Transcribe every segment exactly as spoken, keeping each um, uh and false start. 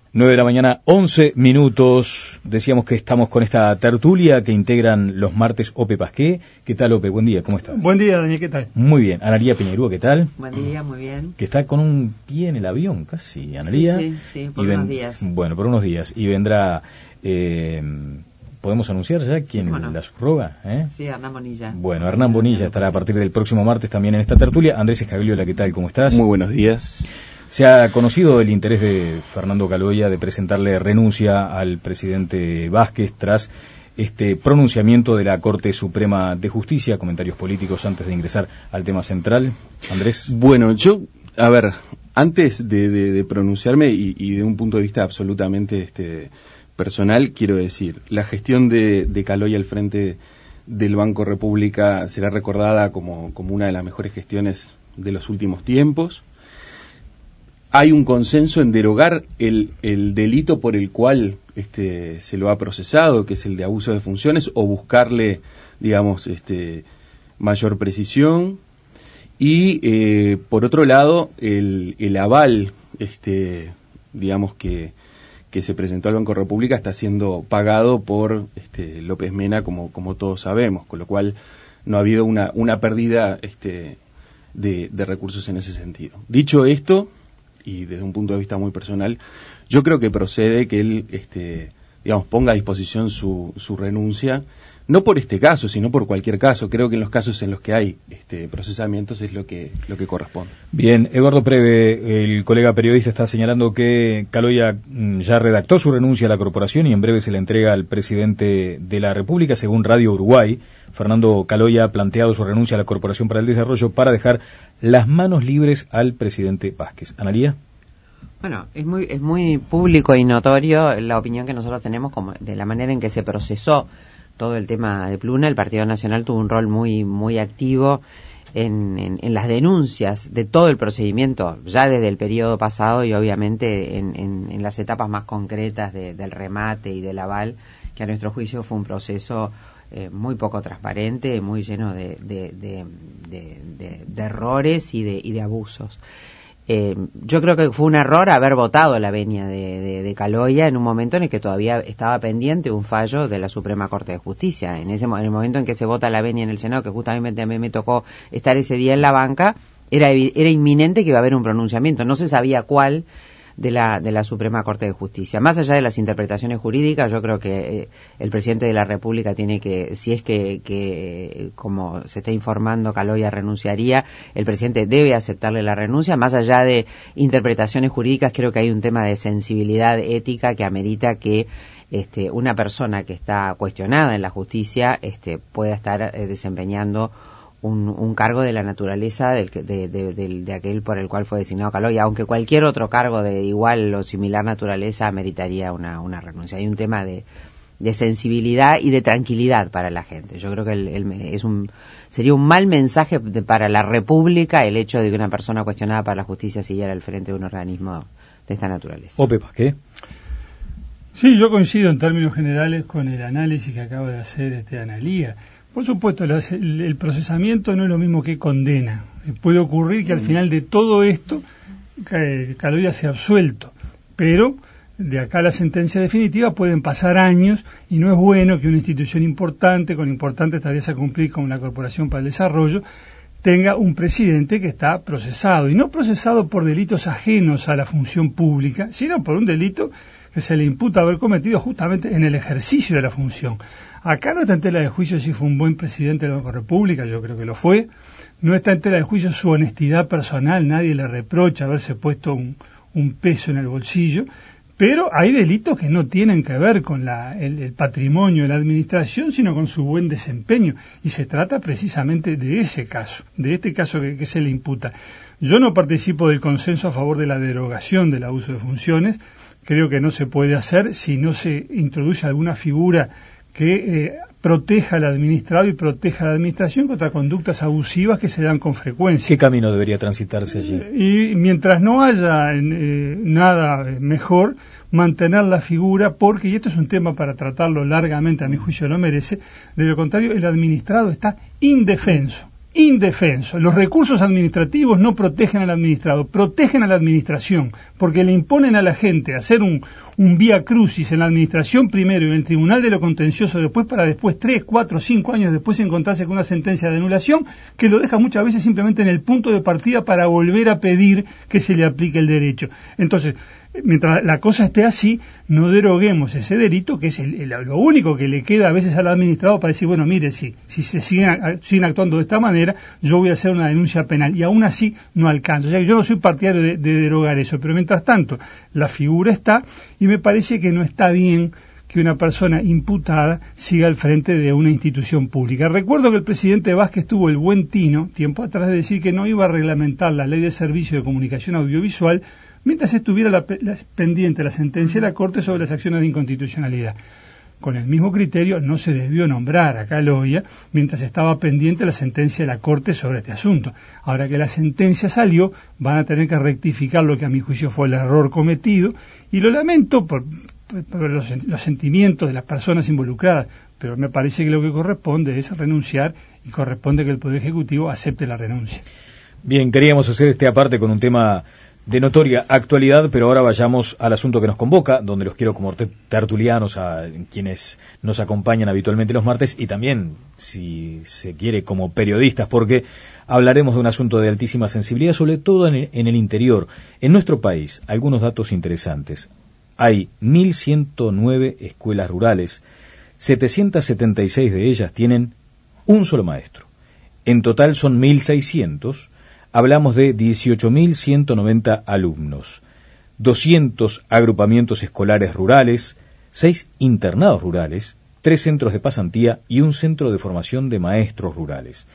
nueve de la mañana, once minutos. Decíamos que estamos con esta tertulia que integran los martes Ope Pasqué. ¿Qué tal, Ope? Buen día, ¿cómo estás? Buen día, Daniel, ¿qué tal? Muy bien. Analía Piñerúa, ¿qué tal? Buen día, muy bien. Que está con un pie en el avión, casi, Analía. Sí, sí, sí, por ven... unos días. Bueno, por unos días. Y vendrá... Eh... ¿Podemos anunciar ya quién sí, bueno. la subroga? ¿Eh? Sí, Hernán Bonilla. Bueno, Hernán Bonilla estará a partir del próximo martes también en esta tertulia. Andrés Escagliola, ¿qué tal? ¿Cómo estás? Muy buenos días. Se ha conocido el interés de Fernando Caloya de presentarle renuncia al presidente Vázquez tras este pronunciamiento de la Corte Suprema de Justicia. Comentarios políticos antes de ingresar al tema central. Andrés. Bueno, yo, a ver, antes de, de, de pronunciarme y, y de un punto de vista absolutamente este, personal, quiero decir, la gestión de, de Caloya al frente del Banco República será recordada como, como una de las mejores gestiones de los últimos tiempos. Hay un consenso en derogar el, el delito por el cual este, se lo ha procesado, que es el de abuso de funciones, o buscarle, digamos, este, mayor precisión. Y, eh, por otro lado, el, el aval, este, digamos, que, que se presentó al Banco República está siendo pagado por este, López Mena, como, como todos sabemos, con lo cual no ha habido una, una pérdida este, de, de recursos en ese sentido. Dicho esto, y desde un punto de vista muy personal, yo creo que procede que él, este, digamos, ponga a disposición su, su renuncia, no por este caso, sino por cualquier caso. Creo que en los casos en los que hay este, procesamientos es lo que, lo que corresponde. Bien, Eduardo Preve, el colega periodista, está señalando que Caloya ya redactó su renuncia a la corporación y en breve se la entrega al presidente de la República. Según Radio Uruguay, Fernando Caloya ha planteado su renuncia a la Corporación para el Desarrollo para dejar las manos libres al presidente Vázquez. ¿Analía? Bueno, es muy es muy público y notorio la opinión que nosotros tenemos como de la manera en que se procesó todo el tema de Pluna. El Partido Nacional tuvo un rol muy muy activo en, en, en las denuncias de todo el procedimiento, ya desde el periodo pasado y obviamente en, en, en las etapas más concretas de, del remate y del aval, que a nuestro juicio fue un proceso eh, muy poco transparente, muy lleno de, de, de, de, de, de errores y de, y de abusos. Eh, yo creo que fue un error haber votado la venia de, de, de Caloya en un momento en el que todavía estaba pendiente un fallo de la Suprema Corte de Justicia. En ese en el momento en que se vota la venia en el Senado, que justamente a mí me tocó estar ese día en la banca, era, era inminente que iba a haber un pronunciamiento. No se sabía cuál de la de la Suprema Corte de Justicia. Más allá de las interpretaciones jurídicas, yo creo que eh, el presidente de la República tiene que, si es que, que como se está informando, Caloya renunciaría, el presidente debe aceptarle la renuncia. Más allá de interpretaciones jurídicas, creo que hay un tema de sensibilidad ética que amerita que este, una persona que está cuestionada en la justicia este, pueda estar eh, desempeñando Un, un cargo de la naturaleza del, de, de, de, de aquel por el cual fue designado Caloya, aunque cualquier otro cargo de igual o similar naturaleza meritaría una, una renuncia. Hay un tema de, de sensibilidad y de tranquilidad para la gente. Yo creo que el, el, es un, sería un mal mensaje de, para la República el hecho de que una persona cuestionada para la justicia siguiera al frente de un organismo de esta naturaleza. Ope Pasqué. Sí, yo coincido en términos generales con el análisis que acaba de hacer este Analía. Por supuesto, el, el procesamiento no es lo mismo que condena. Puede ocurrir que al final de todo esto Caloya sea absuelto, pero de acá a la sentencia definitiva pueden pasar años y no es bueno que una institución importante, con importantes tareas a cumplir como la Corporación para el Desarrollo, tenga un presidente que está procesado, y no procesado por delitos ajenos a la función pública, sino por un delito que se le imputa haber cometido justamente en el ejercicio de la función. Acá no está en tela de juicio si fue un buen presidente de la República, yo creo que lo fue. No está en tela de juicio su honestidad personal, nadie le reprocha haberse puesto un, un peso en el bolsillo, pero hay delitos que no tienen que ver con la, el, el patrimonio de la administración, sino con su buen desempeño, y se trata precisamente de ese caso, de este caso que, que se le imputa. Yo no participo del consenso a favor de la derogación del abuso de funciones. Creo que no se puede hacer si no se introduce alguna figura que eh, proteja al administrado y proteja a la administración contra conductas abusivas que se dan con frecuencia. ¿Qué camino debería transitarse allí? Y mientras no haya eh, nada mejor, mantener la figura, porque, y esto es un tema para tratarlo largamente, a mi juicio lo merece, de lo contrario el administrado está indefenso, indefenso. Los recursos administrativos no protegen al administrado, protegen a la administración, porque le imponen a la gente hacer un, un vía crucis en la administración primero y en el tribunal de lo contencioso después, para después tres, cuatro, cinco años después encontrarse con una sentencia de anulación que lo deja muchas veces simplemente en el punto de partida para volver a pedir que se le aplique el derecho. Entonces, mientras la cosa esté así, no deroguemos ese delito, que es el, el, lo único que le queda a veces al administrado para decir, bueno, mire, si, si se siguen, siguen actuando de esta manera, yo voy a hacer una denuncia penal, y aún así no alcanza. O sea que yo no soy partidario de, de derogar eso, pero mientras tanto, la figura está, y me parece que no está bien que una persona imputada siga al frente de una institución pública. Recuerdo que el presidente Vázquez tuvo el buen tino, tiempo atrás, de decir que no iba a reglamentar la ley de servicio de comunicación audiovisual mientras estuviera la, la, pendiente la sentencia de la Corte sobre las acciones de inconstitucionalidad. Con el mismo criterio no se debió nombrar a Caloia mientras estaba pendiente la sentencia de la Corte sobre este asunto. Ahora que la sentencia salió, van a tener que rectificar lo que a mi juicio fue el error cometido, y lo lamento por, por los, los sentimientos de las personas involucradas, pero me parece que lo que corresponde es renunciar, y corresponde que el Poder Ejecutivo acepte la renuncia. Bien, queríamos hacer este aparte con un tema de notoria actualidad, pero ahora vayamos al asunto que nos convoca, donde los quiero como tertulianos, a quienes nos acompañan habitualmente los martes, y también, si se quiere, como periodistas, porque hablaremos de un asunto de altísima sensibilidad, sobre todo en el, en el interior. En nuestro país, algunos datos interesantes. Hay mil ciento nueve escuelas rurales, setecientas setenta y seis de ellas tienen un solo maestro. En total son mil seiscientos. Hablamos de dieciocho mil ciento noventa alumnos, doscientos agrupamientos escolares rurales, seis internados rurales, tres centros de pasantía y un centro de formación de maestros rurales.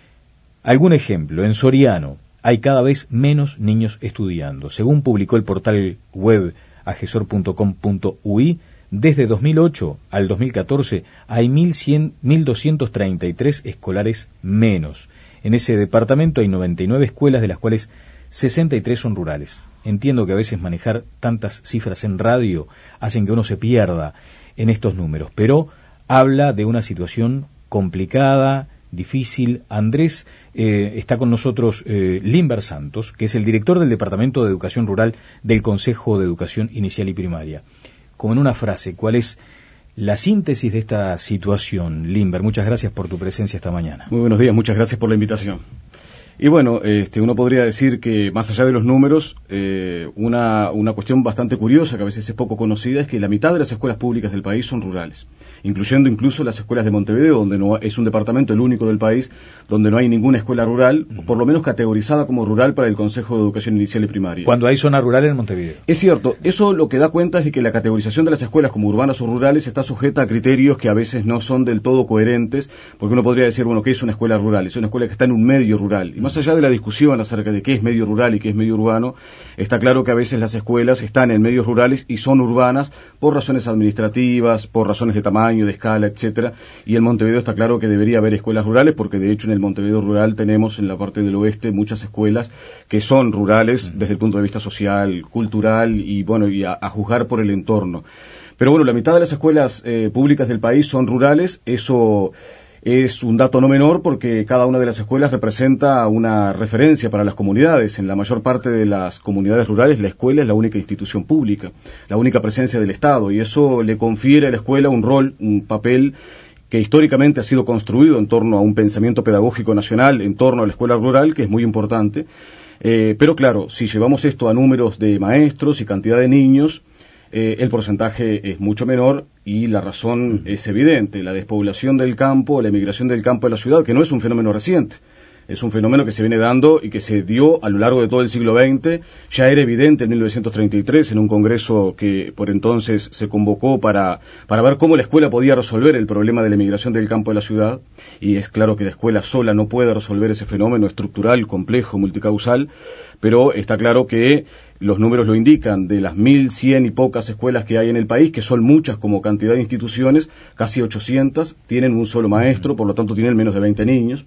Algún ejemplo, en Soriano hay cada vez menos niños estudiando. Según publicó el portal web agesor punto com punto u i, desde dos mil ocho al dos mil catorce hay mil doscientos treinta y tres escolares menos. En ese departamento hay noventa y nueve escuelas, de las cuales sesenta y tres son rurales. Entiendo que a veces manejar tantas cifras en radio hacen que uno se pierda en estos números, pero habla de una situación complicada, difícil. Andrés, eh, está con nosotros eh, Limber Santos, que es el director del Departamento de Educación Rural del Consejo de Educación Inicial y Primaria. Como en una frase, ¿cuál es la síntesis de esta situación? Limber, muchas gracias por tu presencia esta mañana. Muy buenos días, muchas gracias por la invitación. Y bueno, este, uno podría decir que más allá de los números, eh, una, una cuestión bastante curiosa, que a veces es poco conocida, es que la mitad de las escuelas públicas del país son rurales, incluyendo incluso las escuelas de Montevideo, donde no es un departamento, el único del país, donde no hay ninguna escuela rural, uh-huh. por lo menos categorizada como rural para el Consejo de Educación Inicial y Primaria. Cuando hay zona rural en Montevideo. Es cierto, eso lo que da cuenta es de que la categorización de las escuelas como urbanas o rurales está sujeta a criterios que a veces no son del todo coherentes, porque uno podría decir, bueno, ¿qué es una escuela rural? Es una escuela que está en un medio rural, y más allá de la discusión acerca de qué es medio rural y qué es medio urbano, está claro que a veces las escuelas están en medios rurales y son urbanas por razones administrativas, por razones de tamaño, de escala, etcétera, y en Montevideo está claro que debería haber escuelas rurales, porque de hecho en el Montevideo rural tenemos en la parte del oeste muchas escuelas que son rurales desde el punto de vista social, cultural y bueno, y a, a juzgar por el entorno. Pero bueno, la mitad de las escuelas eh, públicas del país son rurales. Eso es un dato no menor, porque cada una de las escuelas representa una referencia para las comunidades. En la mayor parte de las comunidades rurales, la escuela es la única institución pública, la única presencia del Estado, y eso le confiere a la escuela un rol, un papel que históricamente ha sido construido en torno a un pensamiento pedagógico nacional, en torno a la escuela rural, que es muy importante. Eh, pero claro, si llevamos esto a números de maestros y cantidad de niños, Eh, el porcentaje es mucho menor, y la razón es evidente: la despoblación del campo, la emigración del campo a la ciudad, que no es un fenómeno reciente, es un fenómeno que se viene dando y que se dio a lo largo de todo el siglo veinte. Ya era evidente en mil novecientos treinta y tres, en un congreso que por entonces se convocó para, para ver cómo la escuela podía resolver el problema de la emigración del campo a la ciudad, y es claro que la escuela sola no puede resolver ese fenómeno estructural, complejo, multicausal, pero está claro que los números lo indican. De las mil cien y pocas escuelas que hay en el país, que son muchas como cantidad de instituciones, casi ochocientas tienen un solo maestro, por lo tanto tienen menos de veinte niños,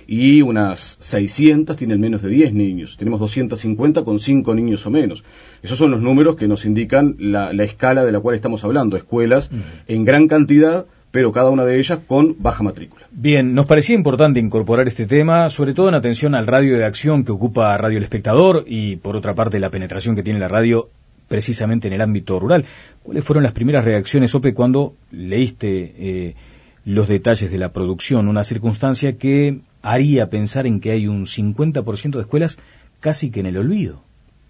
y unas seiscientas tienen menos de diez niños. Tenemos doscientas cincuenta con cinco niños o menos. Esos son los números que nos indican la, la escala de la cual estamos hablando. Escuelas uh-huh. en gran cantidad, pero cada una de ellas con baja matrícula. Bien, nos parecía importante incorporar este tema, sobre todo en atención al radio de acción que ocupa Radio El Espectador y, por otra parte, la penetración que tiene la radio precisamente en el ámbito rural. ¿Cuáles fueron las primeras reacciones, Ope, cuando leíste eh, los detalles de la producción? Una circunstancia que haría pensar en que hay un cincuenta por ciento de escuelas casi que en el olvido.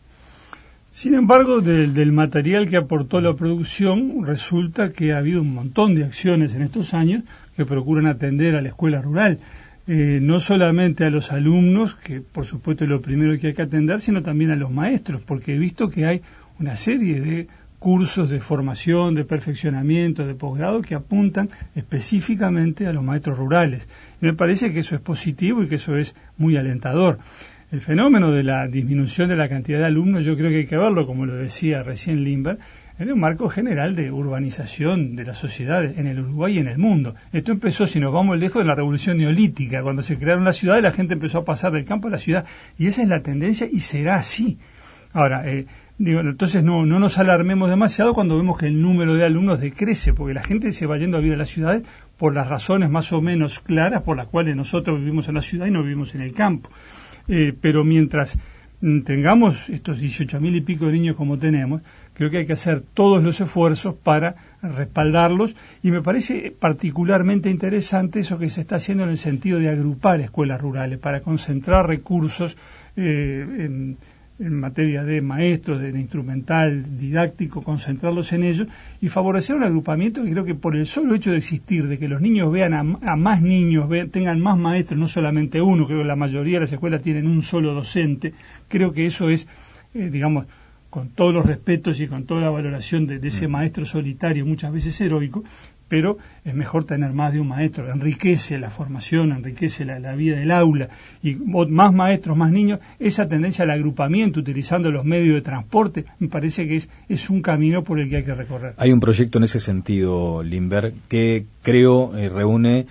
Sin embargo, de, del material que aportó la producción, resulta que ha habido un montón de acciones en estos años que procuran atender a la escuela rural. Eh, no solamente a los alumnos, que por supuesto es lo primero que hay que atender, sino también a los maestros, porque he visto que hay una serie de cursos de formación, de perfeccionamiento, de posgrado que apuntan específicamente a los maestros rurales. Y me parece que eso es positivo y que eso es muy alentador. El fenómeno de la disminución de la cantidad de alumnos yo creo que hay que verlo, como lo decía recién Lindbergh, en un marco general de urbanización de las sociedades en el Uruguay y en el mundo. Esto empezó, si nos vamos lejos, de la revolución neolítica, cuando se crearon las ciudades, la gente empezó a pasar del campo a la ciudad, y esa es la tendencia y será así. Ahora, eh, digo, entonces no, no nos alarmemos demasiado cuando vemos que el número de alumnos decrece, porque la gente se va yendo a vivir a las ciudades por las razones más o menos claras por las cuales nosotros vivimos en la ciudad y no vivimos en el campo. Eh, pero mientras mm, tengamos estos dieciocho mil y pico de niños como tenemos, creo que hay que hacer todos los esfuerzos para respaldarlos, y me parece particularmente interesante eso que se está haciendo en el sentido de agrupar escuelas rurales, para concentrar recursos eh, en, en materia de maestros, de, de instrumental, didáctico, concentrarlos en ellos y favorecer un agrupamiento que creo que por el solo hecho de existir, de que los niños vean a, a más niños, vean, tengan más maestros, no solamente uno, creo que la mayoría de las escuelas tienen un solo docente, creo que eso es, eh, digamos, con todos los respetos y con toda la valoración de, de ese maestro solitario, muchas veces heroico, pero es mejor tener más de un maestro, enriquece la formación, enriquece la, la vida del aula, y más maestros, más niños, esa tendencia al agrupamiento, utilizando los medios de transporte, me parece que es, es un camino por el que hay que recorrer. Hay un proyecto en ese sentido, Lindbergh, que creo eh, reúne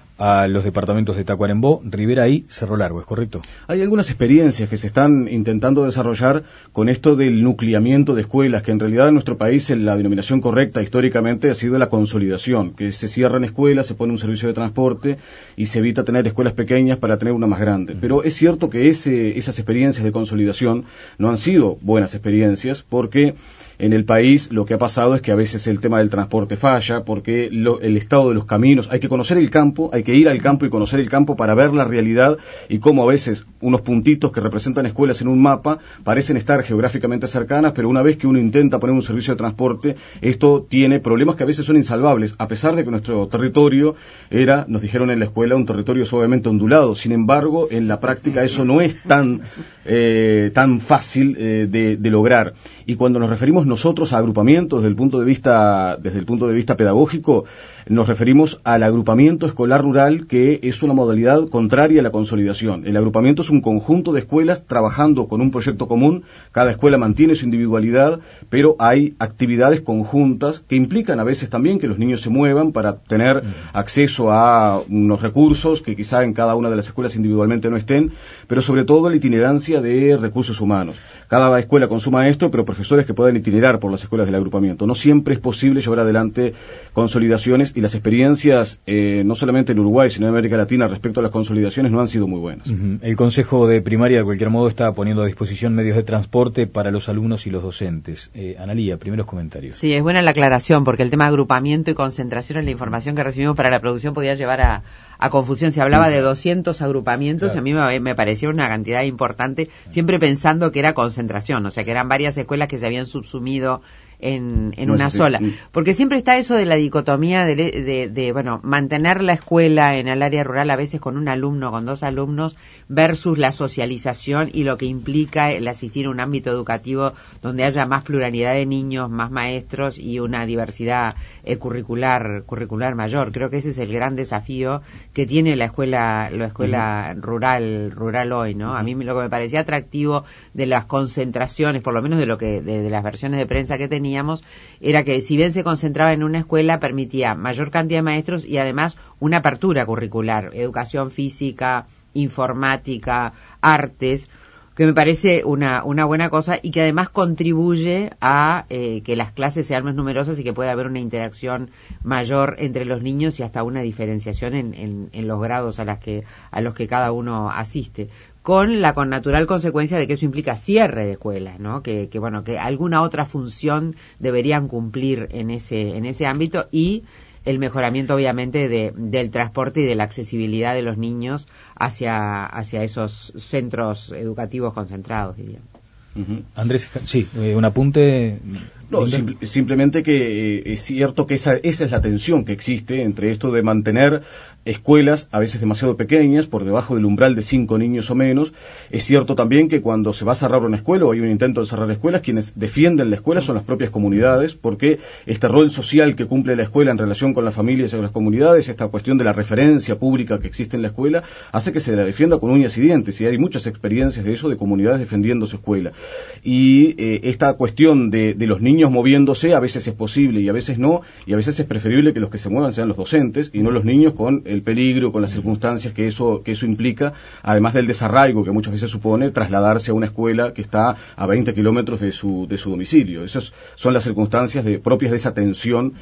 a los departamentos de Tacuarembó, Rivera y Cerro Largo, ¿es correcto? Hay algunas experiencias que se están intentando desarrollar con esto del nucleamiento de escuelas, que en realidad en nuestro país la denominación correcta históricamente ha sido la consolidación, que se cierran escuelas, se pone un servicio de transporte y se evita tener escuelas pequeñas para tener una más grande. Pero es cierto que ese, esas experiencias de consolidación no han sido buenas experiencias, porque en el país lo que ha pasado es que a veces el tema del transporte falla, porque lo, el estado de los caminos, hay que conocer el campo, hay que ir al campo y conocer el campo para ver la realidad y cómo a veces unos puntitos que representan escuelas en un mapa parecen estar geográficamente cercanas, pero una vez que uno intenta poner un servicio de transporte, esto tiene problemas que a veces son insalvables, a pesar de que nuestro territorio era, nos dijeron en la escuela, un territorio suavemente ondulado. Sin embargo, en la práctica eso no es tan, eh, tan fácil eh, de, de lograr. Y cuando nos referimos nosotros a agrupamientos desde el punto de vista, desde el punto de vista pedagógico, nos referimos al agrupamiento escolar rural, que es una modalidad contraria a la consolidación. El agrupamiento es un conjunto de escuelas trabajando con un proyecto común, cada escuela mantiene su individualidad, pero hay actividades conjuntas que implican a veces también que los niños se muevan para tener acceso a unos recursos que quizá en cada una de las escuelas individualmente no estén, pero sobre todo la itinerancia de recursos humanos. Cada escuela con su maestro, pero profesores que puedan itinerar por las escuelas del agrupamiento. No siempre es posible llevar adelante consolidaciones, y las experiencias, eh, no solamente en Uruguay, sino en América Latina, respecto a las consolidaciones, no han sido muy buenas. Uh-huh. El Consejo de Primaria, de cualquier modo, está poniendo a disposición medios de transporte para los alumnos y los docentes. Eh, Analía, primeros comentarios. Sí, es buena la aclaración, porque el tema de agrupamiento y concentración en la información que recibimos para la producción podía llevar a, a confusión. Se hablaba de doscientos agrupamientos, claro. Y a mí me, me pareció una cantidad importante, siempre pensando que era concentración, o sea, que eran varias escuelas que se habían subsumido en, en no una sola. Porque siempre está eso de la dicotomía de, de, de, bueno, mantener la escuela en el área rural a veces con un alumno, con dos alumnos, versus la socialización y lo que implica el asistir a un ámbito educativo donde haya más pluralidad de niños, más maestros y una diversidad eh, curricular curricular mayor. Creo que ese es el gran desafío que tiene la escuela la escuela uh-huh. rural rural hoy, ¿no? Uh-huh. A mí lo que me parecía atractivo de las concentraciones, por lo menos de lo que de, de las versiones de prensa que tenía, era que si bien se concentraba en una escuela, permitía mayor cantidad de maestros y además una apertura curricular, educación física, informática, artes, que me parece una, una buena cosa y que además contribuye a eh, que las clases sean más numerosas y que pueda haber una interacción mayor entre los niños y hasta una diferenciación en, en, en los grados a las que a los que cada uno asiste, con la con natural consecuencia de que eso implica cierre de escuelas, ¿no? Que, que bueno, que alguna otra función deberían cumplir en ese en ese ámbito, y el mejoramiento obviamente de, del transporte y de la accesibilidad de los niños hacia hacia esos centros educativos concentrados, diríamos. Uh-huh. Andrés, sí, eh, un apunte. No, sim- simplemente que eh, es cierto que esa, esa es la tensión que existe entre esto de mantener escuelas a veces demasiado pequeñas, por debajo del umbral de cinco niños o menos. Es cierto también que cuando se va a cerrar una escuela o hay un intento de cerrar escuelas, quienes defienden la escuela son las propias comunidades, porque este rol social que cumple la escuela en relación con las familias y con las comunidades, esta cuestión de la referencia pública que existe en la escuela, hace que se la defienda con uñas y dientes, y hay muchas experiencias de eso, de comunidades defendiendo su escuela. Y eh, esta cuestión de, de los niños moviéndose, a veces es posible y a veces no, y a veces es preferible que los que se muevan sean los docentes y no los niños, con el peligro, con las circunstancias que eso que eso implica, además del desarraigo que muchas veces supone trasladarse a una escuela que está a veinte kilómetros de su de su domicilio. Esas son las circunstancias de, propias de esa tensión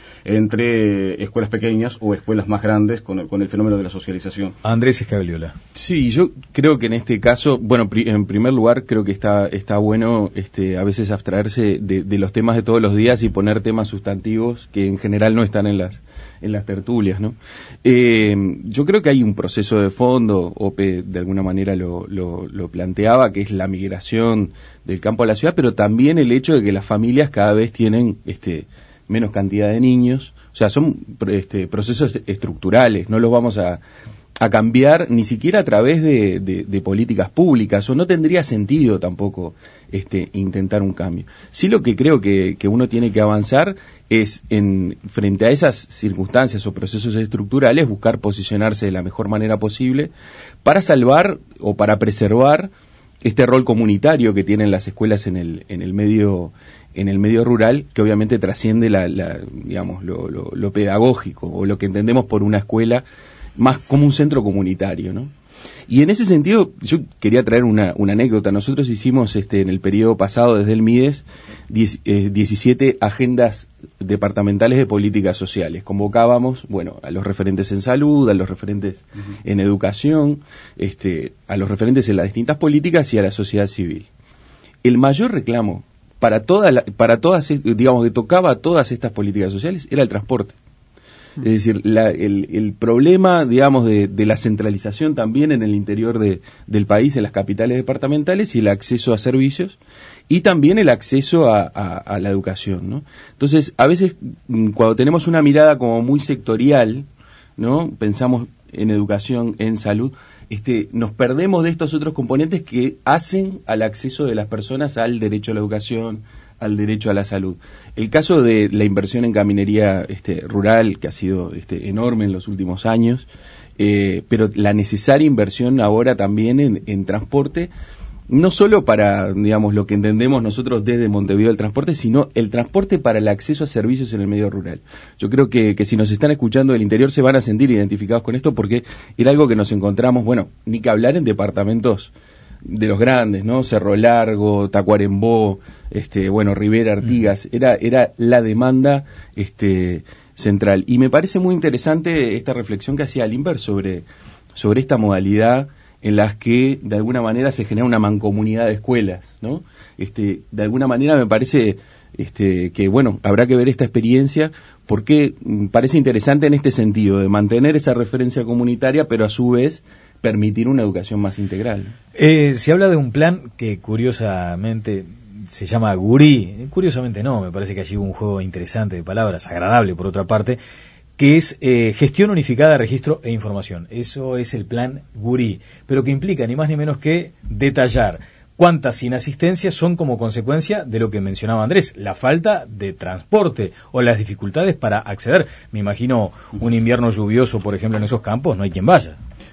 entre escuelas pequeñas o escuelas más grandes con el, con el fenómeno de la socialización. Andrés Escagliola. Sí, yo creo que en este caso, bueno, pri- en primer lugar creo que está está bueno este a veces abstraerse de, de los temas de todos los días y poner temas sustantivos que en general no están en las en las tertulias, ¿no? Eh, yo creo que hay un proceso de fondo, Ope de alguna manera lo, lo, lo planteaba, que es la migración del campo a la ciudad, pero también el hecho de que las familias cada vez tienen este menos cantidad de niños, o sea, son este, procesos estructurales, no los vamos a a cambiar ni siquiera a través de, de, de políticas públicas, o no tendría sentido tampoco este intentar un cambio. Sí, lo que creo que, que uno tiene que avanzar es, en frente a esas circunstancias o procesos estructurales, buscar posicionarse de la mejor manera posible para salvar o para preservar este rol comunitario que tienen las escuelas en el en el medio en el medio rural, que obviamente trasciende la, la digamos lo, lo, lo pedagógico o lo que entendemos por una escuela, más como un centro comunitario, ¿no? Y en ese sentido, yo quería traer una, una anécdota. Nosotros hicimos este en el periodo pasado, desde el MIDES, diez, eh, diecisiete agendas departamentales de políticas sociales. Convocábamos, bueno, a los referentes en salud, a los referentes uh-huh. en educación, este, a los referentes en las distintas políticas y a la sociedad civil. El mayor reclamo para todas, la, para todas, digamos, que tocaba a todas estas políticas sociales era el transporte. Es decir, la, el, el problema, digamos, de, de la centralización también en el interior de, del país, en las capitales departamentales, y el acceso a servicios, y también el acceso a, a, a la educación, ¿no? Entonces, a veces, cuando tenemos una mirada como muy sectorial, ¿no? Pensamos en educación, en salud, este, nos perdemos de estos otros componentes que hacen al acceso de las personas al derecho a la educación, al derecho a la salud. El caso de la inversión en caminería este, rural, que ha sido este, enorme en los últimos años, eh, pero la necesaria inversión ahora también en, en transporte, no solo para, digamos, lo que entendemos nosotros desde Montevideo el transporte, sino el transporte para el acceso a servicios en el medio rural. Yo creo que, que si nos están escuchando del interior se van a sentir identificados con esto, porque era algo que nos encontramos, bueno, ni que hablar en departamentos de los grandes, ¿no? Cerro Largo, Tacuarembó, este, bueno, Rivera, Artigas, era, era la demanda, este, central. Y me parece muy interesante esta reflexión que hacía Alimber sobre, sobre esta modalidad en las que de alguna manera se genera una mancomunidad de escuelas, ¿no? Este, de alguna manera me parece, este, que bueno, habrá que ver esta experiencia, porque parece interesante en este sentido, de mantener esa referencia comunitaria, pero a su vez permitir una educación más integral. Eh, se habla de un plan que curiosamente se llama Gurí, curiosamente no, me parece que allí hubo un juego interesante de palabras, agradable por otra parte, que es eh, gestión unificada de registro e información. Eso es el plan Gurí, pero que implica ni más ni menos que detallar cuántas inasistencias son como consecuencia de lo que mencionaba Andrés, la falta de transporte o las dificultades para acceder. Me imagino un invierno lluvioso, por ejemplo, en esos campos, no hay quien vaya.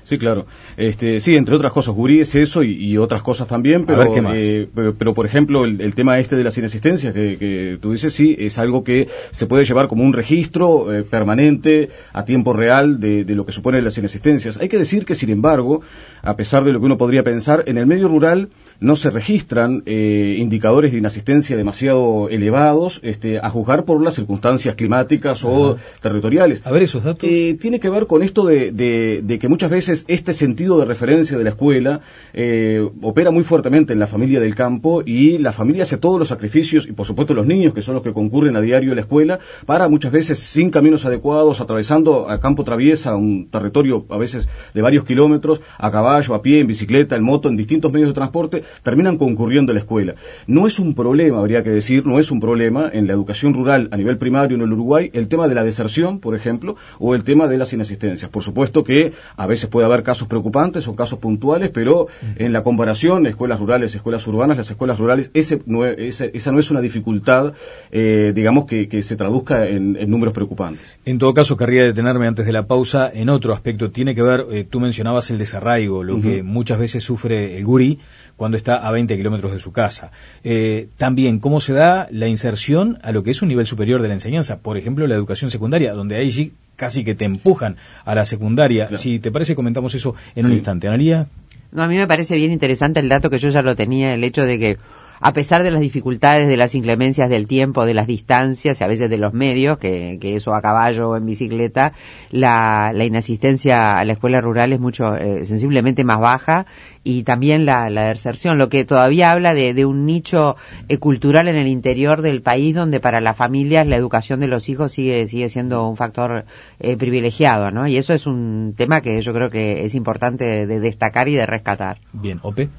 Sí, claro. Este, sí, entre otras cosas, Gurí es eso y, y otras cosas también, pero, a ver, ¿qué más? Eh, pero, pero por ejemplo, el, el tema este de las inasistencias que, que tú dices, sí, es algo que se puede llevar como un registro eh, permanente a tiempo real de, de lo que suponen las inasistencias. Hay que decir que, sin embargo, a pesar de lo que uno podría pensar, en el medio rural no se registran eh, indicadores de inasistencia demasiado elevados, este, a juzgar por las circunstancias climáticas Ajá. o territoriales. A ver esos datos. Eh, tiene que ver con esto de, de, de que muchas veces este sentido de referencia de la escuela eh, opera muy fuertemente en la familia del campo, y la familia hace todos los sacrificios, y por supuesto los niños, que son los que concurren a diario a la escuela, para muchas veces sin caminos adecuados, atravesando a campo traviesa, un territorio a veces de varios kilómetros, a caballo, a pie, en bicicleta, en moto, en distintos medios de transporte, terminan concurriendo a la escuela. No es un problema, habría que decir, no es un problema en la educación rural a nivel primario en el Uruguay el tema de la deserción, por ejemplo, o el tema de las inasistencias. Por supuesto que a veces puede haber casos preocupantes o casos puntuales, pero en la comparación, escuelas rurales, escuelas urbanas, las escuelas rurales, ese no es, esa, esa no es una dificultad, eh, digamos, que, que se traduzca en, en números preocupantes. En todo caso, querría detenerme antes de la pausa en otro aspecto. Tiene que ver, eh, tú mencionabas el desarraigo, lo uh-huh. que muchas veces sufre el gurí cuando está a veinte kilómetros de su casa. Eh, también, ¿cómo se da la inserción a lo que es un nivel superior de la enseñanza? Por ejemplo, la educación secundaria, donde ahí sí casi que te empujan a la secundaria. Claro. Si te parece, comentamos eso en sí. un instante. Analía. No, a mí me parece bien interesante el dato que yo ya lo tenía, el hecho de que a pesar de las dificultades, de las inclemencias del tiempo, de las distancias y a veces de los medios, que, que eso a caballo o en bicicleta, la, la inasistencia a la escuela rural es mucho, eh, sensiblemente más baja, y también la, la deserción, lo que todavía habla de, de un nicho eh, cultural en el interior del país, donde para las familias la educación de los hijos sigue, sigue siendo un factor eh, privilegiado, ¿no? Y eso es un tema que yo creo que es importante de, de destacar y de rescatar. Bien, Ope.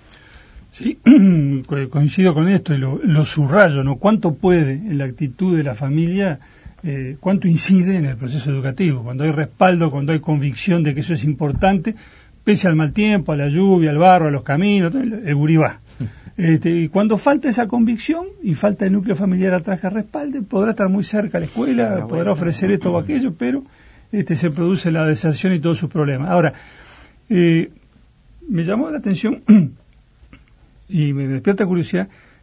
Sí, coincido con esto y lo, lo subrayo, ¿no? ¿Cuánto puede en la actitud de la familia, eh, cuánto incide en el proceso educativo? Cuando hay respaldo, cuando hay convicción de que eso es importante, pese al mal tiempo, a la lluvia, al barro, a los caminos, el, el gurí va. Este, y cuando falta esa convicción y falta el núcleo familiar atrás que respalde, podrá estar muy cerca a la escuela, podrá ofrecer esto o aquello, pero este, se produce la deserción y todos sus problemas. Ahora, eh, me llamó la atención y me despierta curiosidad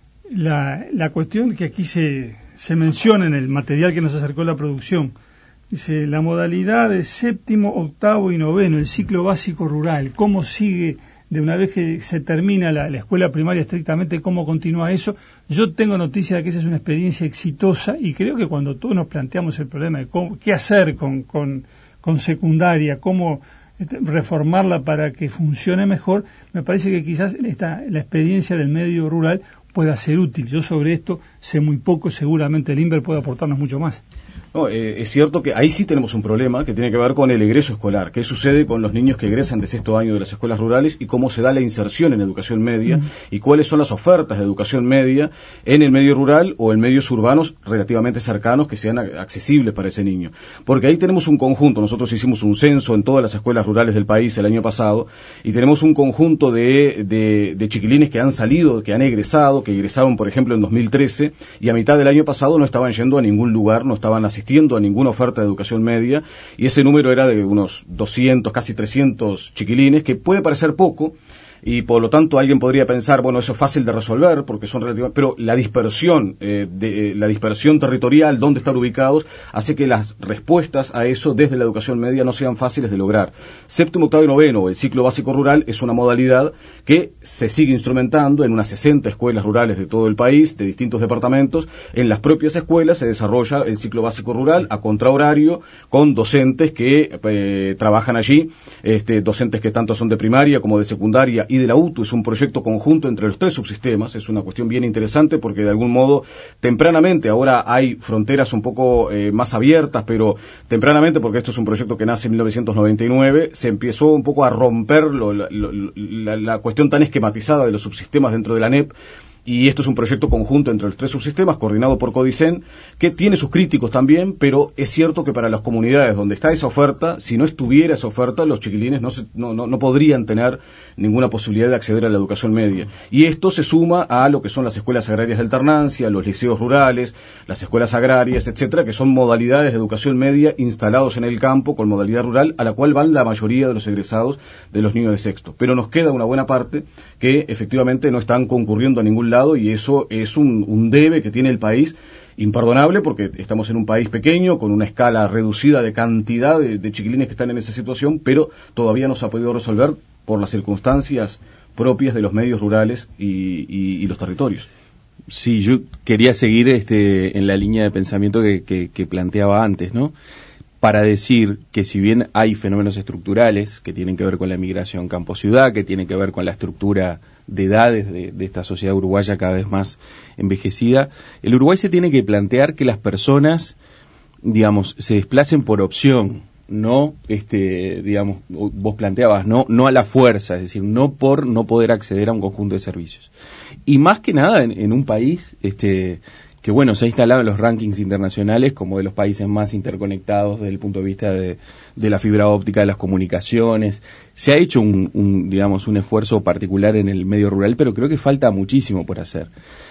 la, la cuestión que aquí se, se menciona en el material que nos acercó la producción. Dice, la modalidad de séptimo, octavo y noveno, el ciclo básico rural, cómo sigue de una vez que se termina la, la escuela primaria estrictamente, cómo continúa eso. Yo tengo noticia de que esa es una experiencia exitosa, y creo que cuando todos nos planteamos el problema de cómo, qué hacer con, con, con secundaria, cómo reformarla para que funcione mejor, me parece que quizás esta, la experiencia del medio rural pueda ser útil. Yo sobre esto sé muy poco, seguramente el INVER puede aportarnos mucho más. No, eh, es cierto que ahí sí tenemos un problema que tiene que ver con el egreso escolar. ¿Qué sucede con los niños que egresan de sexto año de las escuelas rurales y cómo se da la inserción en educación media? Uh-huh. Y cuáles son las ofertas de educación media en el medio rural o en medios urbanos relativamente cercanos que sean accesibles para ese niño. Porque ahí tenemos un conjunto. Nosotros hicimos un censo en todas las escuelas rurales del país el año pasado y tenemos un conjunto de, de, de chiquilines que han salido, que han egresado, que egresaron, por ejemplo, en dos mil trece, y a mitad del año pasado no estaban yendo a ningún lugar, no estaban asistiendo a ninguna oferta de educación media, y ese número era de unos doscientos, casi trescientos chiquilines, que puede parecer poco, y por lo tanto alguien podría pensar, bueno, eso es fácil de resolver porque son relativamente, pero la dispersión eh, de, eh, la dispersión territorial, dónde están ubicados, hace que las respuestas a eso desde la educación media no sean fáciles de lograr. Séptimo, octavo y noveno, el ciclo básico rural, es una modalidad que se sigue instrumentando en unas sesenta escuelas rurales de todo el país, de distintos departamentos. En las propias escuelas se desarrolla el ciclo básico rural a contrahorario, con docentes que eh, trabajan allí, este, docentes que tanto son de primaria como de secundaria y de la U T U. Es un proyecto conjunto entre los tres subsistemas. Es una cuestión bien interesante porque de algún modo tempranamente, ahora hay fronteras un poco eh, más abiertas, pero tempranamente, porque esto es un proyecto que nace en mil novecientos noventa y nueve, se empezó un poco a romper lo, lo, lo, la, la cuestión tan esquematizada de los subsistemas dentro de la N E P, Y esto es un proyecto conjunto entre los tres subsistemas, coordinado por Codicen, que tiene sus críticos también, pero es cierto que para las comunidades donde está esa oferta, si no estuviera esa oferta, los chiquilines no, se, no, no, no podrían tener ninguna posibilidad de acceder a la educación media. Y esto se suma a lo que son las escuelas agrarias de alternancia, los liceos rurales, las escuelas agrarias, etcétera, que son modalidades de educación media instalados en el campo con modalidad rural, a la cual van la mayoría de los egresados de los niños de sexto. Pero nos queda una buena parte que efectivamente no están concurriendo a ningún lado, y eso es un, un debe que tiene el país imperdonable, porque estamos en un país pequeño, con una escala reducida de cantidad de, de chiquilines que están en esa situación, pero todavía no se ha podido resolver por las circunstancias propias de los medios rurales y, y, y los territorios. Sí, yo quería seguir este, en la línea de pensamiento que, que, que planteaba antes, ¿no? Para decir que si bien hay fenómenos estructurales que tienen que ver con la migración campo-ciudad, que tienen que ver con la estructura de edades de, de esta sociedad uruguaya cada vez más envejecida, el Uruguay se tiene que plantear que las personas, digamos, se desplacen por opción, no, este, digamos, vos planteabas, no, no a la fuerza, es decir, no por no poder acceder a un conjunto de servicios. Y más que nada en, en un país, este, que bueno, se ha instalado en los rankings internacionales como de los países más interconectados desde el punto de vista de, de la fibra óptica, de las comunicaciones. Se ha hecho un, un, digamos, un esfuerzo particular en el medio rural, pero creo que falta muchísimo por hacer.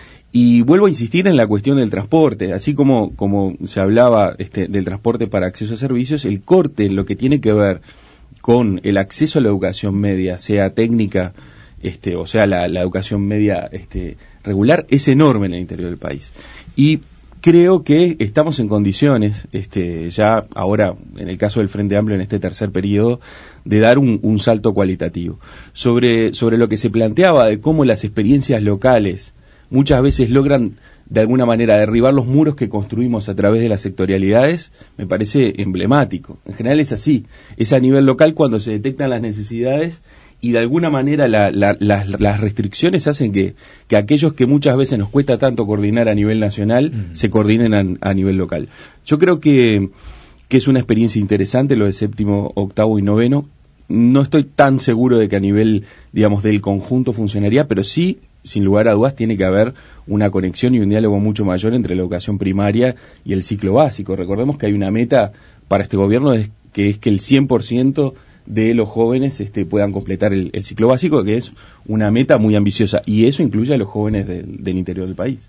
Y vuelvo a insistir en la cuestión del transporte, así como, como se hablaba este, del transporte para acceso a servicios, el corte en lo que tiene que ver con el acceso a la educación media, sea técnica, este, o sea, la, la educación media este, regular, es enorme en el interior del país. Y creo que estamos en condiciones, este, ya ahora, en el caso del Frente Amplio, en este tercer periodo, de dar un, un salto cualitativo. Sobre, sobre lo que se planteaba de cómo las experiencias locales muchas veces logran, de alguna manera, derribar los muros que construimos a través de las sectorialidades, me parece emblemático. En general es así, es a nivel local cuando se detectan las necesidades y de alguna manera la, la, las, las restricciones hacen que, que aquellos que muchas veces nos cuesta tanto coordinar a nivel nacional, mm. se coordinen a, a nivel local. Yo creo que, que es una experiencia interesante lo de séptimo, octavo y noveno. No estoy tan seguro de que a nivel, digamos, del conjunto funcionaría, pero sí, sin lugar a dudas, tiene que haber una conexión y un diálogo mucho mayor entre la educación primaria y el ciclo básico. Recordemos que hay una meta para este gobierno es, que es que el cien por ciento de los jóvenes este, puedan completar el, el ciclo básico, que es una meta muy ambiciosa, y eso incluye a los jóvenes de, del interior del país.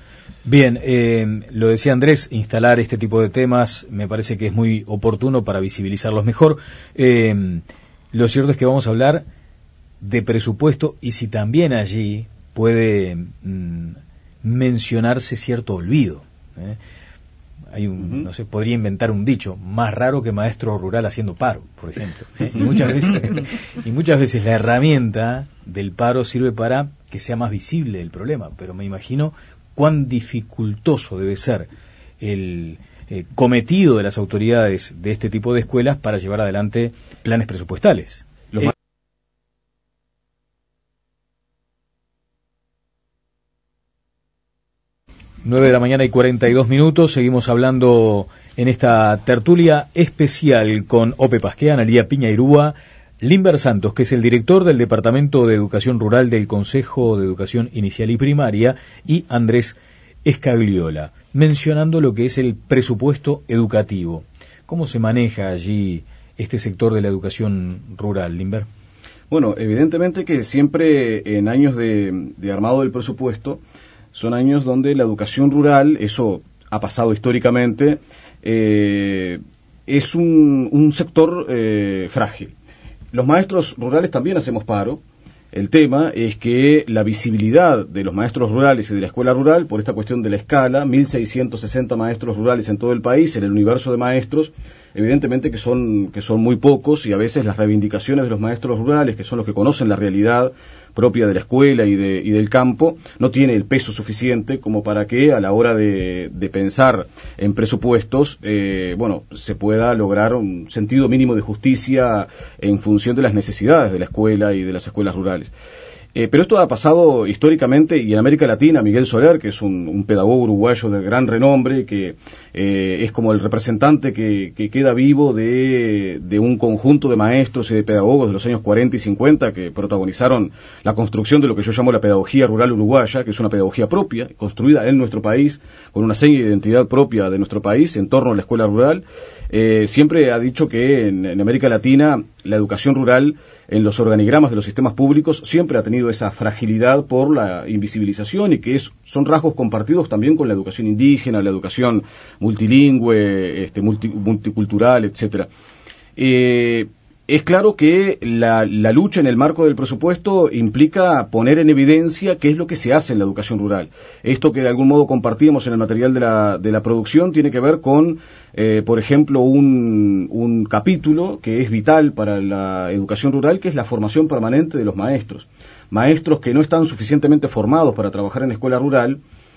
Bien, eh, lo decía Andrés, instalar este tipo de temas me parece que es muy oportuno para visibilizarlos mejor. Eh, lo cierto es que vamos a hablar de presupuesto y si también allí puede mm, mencionarse cierto olvido. ¿eh? Hay un, uh-huh. no sé, podría inventar un dicho, más raro que maestro rural haciendo paro, por ejemplo. ¿eh? Y muchas veces, y muchas veces la herramienta del paro sirve para que sea más visible el problema, pero me imagino cuán dificultoso debe ser el eh, cometido de las autoridades de este tipo de escuelas para llevar adelante planes presupuestales. Los eh, nueve de la mañana y cuarenta y dos minutos, seguimos hablando en esta tertulia especial con Ope Pasquea, Analía Piñairúa, Limber Santos, que es el director del Departamento de Educación Rural del Consejo de Educación Inicial y Primaria, y Andrés Escagliola, mencionando lo que es el presupuesto educativo. ¿Cómo se maneja allí este sector de la educación rural, Limber? Bueno, evidentemente que siempre en años de, de armado del presupuesto son años donde la educación rural, eso ha pasado históricamente, eh, es un, un sector eh, frágil. Los maestros rurales también hacemos paro. El tema es que la visibilidad de los maestros rurales y de la escuela rural, por esta cuestión de la escala, mil seiscientos sesenta maestros rurales en todo el país, en el universo de maestros, evidentemente que son, que son muy pocos, y a veces las reivindicaciones de los maestros rurales, que son los que conocen la realidad propia de la escuela y, de, y del campo, no tiene el peso suficiente como para que a la hora de, de pensar en presupuestos, eh, bueno, se pueda lograr un sentido mínimo de justicia en función de las necesidades de la escuela y de las escuelas rurales. Eh, pero esto ha pasado históricamente y en América Latina. Miguel Soler, que es un, un pedagogo uruguayo de gran renombre, que eh, es como el representante que, que queda vivo de, de un conjunto de maestros y de pedagogos de los años cuarenta y cincuenta que protagonizaron la construcción de lo que yo llamo la pedagogía rural uruguaya, que es una pedagogía propia, construida en nuestro país, con una seña de identidad propia de nuestro país en torno a la escuela rural. Eh, siempre ha dicho que en, en América Latina la educación rural en los organigramas de los sistemas públicos siempre ha tenido esa fragilidad por la invisibilización y que es, son rasgos compartidos también con la educación indígena, la educación multilingüe, este, multi, multicultural, etcétera. Eh, Es claro que la, la lucha en el marco del presupuesto implica poner en evidencia qué es lo que se hace en la educación rural. Esto que de algún modo compartíamos en el material de la, de la producción tiene que ver con, eh, por ejemplo, un, un capítulo que es vital para la educación rural, que es la formación permanente de los maestros. Maestros que no están suficientemente formados para trabajar en escuela rural,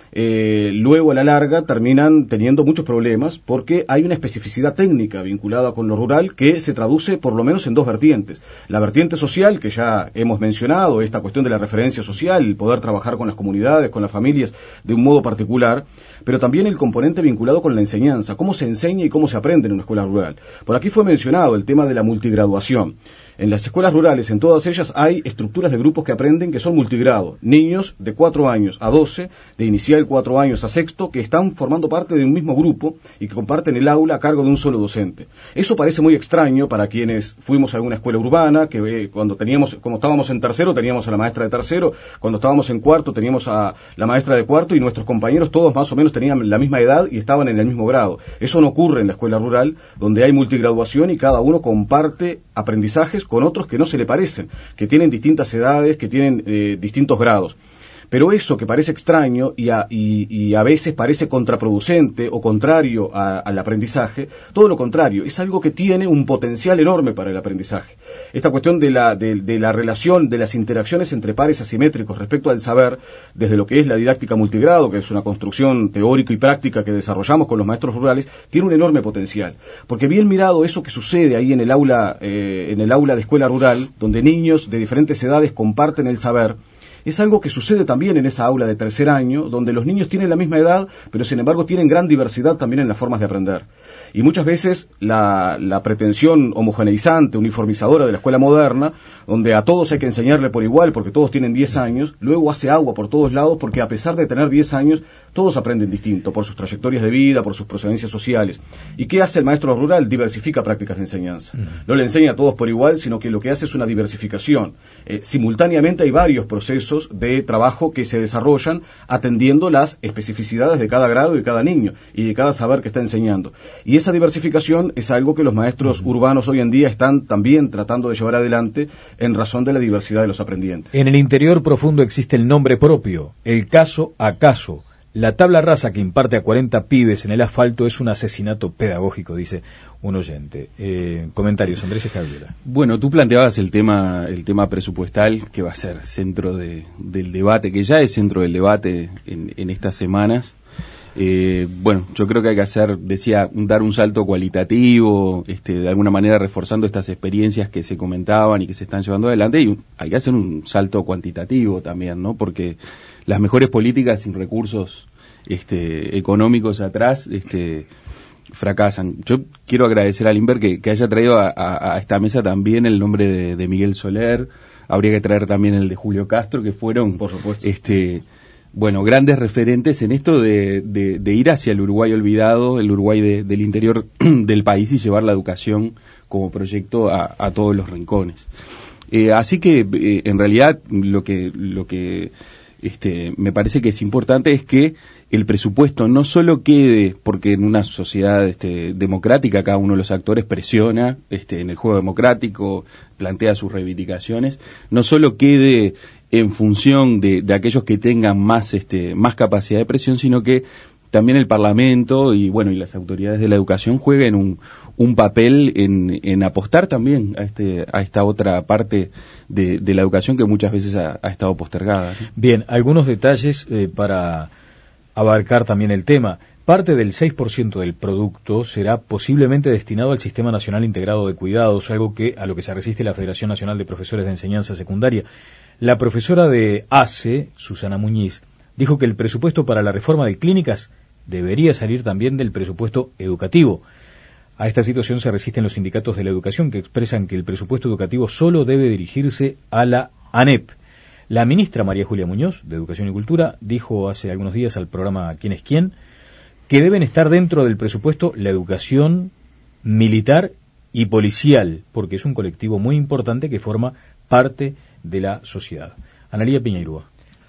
Eh, luego a la larga terminan teniendo muchos problemas porque hay una especificidad técnica vinculada con lo rural que se traduce por lo menos en dos vertientes. La vertiente social, que ya hemos mencionado, esta cuestión de la referencia social, el poder trabajar con las comunidades, con las familias de un modo particular, pero también el componente vinculado con la enseñanza, cómo se enseña y cómo se aprende en una escuela rural. Por aquí fue mencionado el tema de la multigraduación. En las escuelas rurales, en todas ellas, hay estructuras de grupos que aprenden que son multigrado. Niños de cuatro años a doce, de inicial cuatro años a sexto, que están formando parte de un mismo grupo y que comparten el aula a cargo de un solo docente. Eso parece muy extraño para quienes fuimos a alguna escuela urbana, que eh, cuando teníamos, como estábamos en tercero, teníamos a la maestra de tercero, cuando estábamos en cuarto, teníamos a la maestra de cuarto, y nuestros compañeros todos más o menos tenían la misma edad y estaban en el mismo grado. Eso no ocurre en la escuela rural, donde hay multigraduación y cada uno comparte aprendizajes con otros que no se le parecen, que tienen distintas edades, que tienen eh, distintos grados. Pero eso que parece extraño y a, y, y a veces parece contraproducente o contrario a, al aprendizaje, todo lo contrario, es algo que tiene un potencial enorme para el aprendizaje. Esta cuestión de la, de, de la relación, de las interacciones entre pares asimétricos respecto al saber, desde lo que es la didáctica multigrado, que es una construcción teórica y práctica que desarrollamos con los maestros rurales, tiene un enorme potencial. Porque bien mirado eso que sucede ahí en el aula, eh, en el aula de escuela rural, donde niños de diferentes edades comparten el saber, es algo que sucede también en esa aula de tercer año, donde los niños tienen la misma edad, pero sin embargo tienen gran diversidad también en las formas de aprender. Y muchas veces la, la pretensión homogeneizante, uniformizadora de la escuela moderna, donde a todos hay que enseñarle por igual porque todos tienen diez años, luego hace agua por todos lados porque a pesar de tener diez años, todos aprenden distinto, por sus trayectorias de vida, por sus procedencias sociales. ¿Y qué hace el maestro rural? Diversifica prácticas de enseñanza. No le enseña a todos por igual, sino que lo que hace es una diversificación. Eh, simultáneamente hay varios procesos de trabajo que se desarrollan atendiendo las especificidades de cada grado y de cada niño y de cada saber que está enseñando. Y esa diversificación es algo que los maestros urbanos hoy en día están también tratando de llevar adelante en razón de la diversidad de los aprendientes. En el interior profundo existe el nombre propio, el caso a caso. La tabla rasa que imparte a cuarenta pibes en el asfalto es un asesinato pedagógico, dice un oyente. Eh, comentarios, Andrés Escabiela. Bueno, tú planteabas el tema el tema presupuestal, que va a ser centro de, del debate, que ya es centro del debate en, en estas semanas. Eh, bueno, yo creo que hay que hacer, decía, dar un salto cualitativo, este, de alguna manera reforzando estas experiencias que se comentaban y que se están llevando adelante, y un, hay que hacer un salto cuantitativo también, ¿no? Porque las mejores políticas sin recursos este, económicos atrás este, fracasan. Yo quiero agradecer al Inver que, que haya traído a, a, a esta mesa también el nombre de, de Miguel Soler. Habría que traer también el de Julio Castro, que fueron, por supuesto, este, bueno, grandes referentes en esto de, de, de ir hacia el Uruguay olvidado, el Uruguay de, del interior del país, y llevar la educación como proyecto a, a todos los rincones. Eh, así que, eh, en realidad, lo que, lo que este, me parece que es importante es que el presupuesto no solo quede, porque en una sociedad este, democrática cada uno de los actores presiona este, en el juego democrático, plantea sus reivindicaciones, no solo quede en función de, de aquellos que tengan más, este, más capacidad de presión, sino que también el Parlamento y bueno y las autoridades de la educación jueguen un, un papel en, en apostar también a este a esta otra parte de, de la educación que muchas veces ha, ha estado postergada, ¿no? Bien, algunos detalles eh, para abarcar también el tema. Parte del seis por ciento del producto será posiblemente destinado al Sistema Nacional Integrado de Cuidados, algo que a lo que se resiste la Federación Nacional de Profesores de Enseñanza Secundaria. La profesora de A C E, Susana Muñiz, dijo que el presupuesto para la reforma de clínicas debería salir también del presupuesto educativo. A esta situación se resisten los sindicatos de la educación, que expresan que el presupuesto educativo solo debe dirigirse a la ANEP. La ministra María Julia Muñoz, de Educación y Cultura, dijo hace algunos días al programa ¿Quién es quién?, que deben estar dentro del presupuesto la educación militar y policial, porque es un colectivo muy importante que forma parte de la sociedad. Analía Piñeirúa.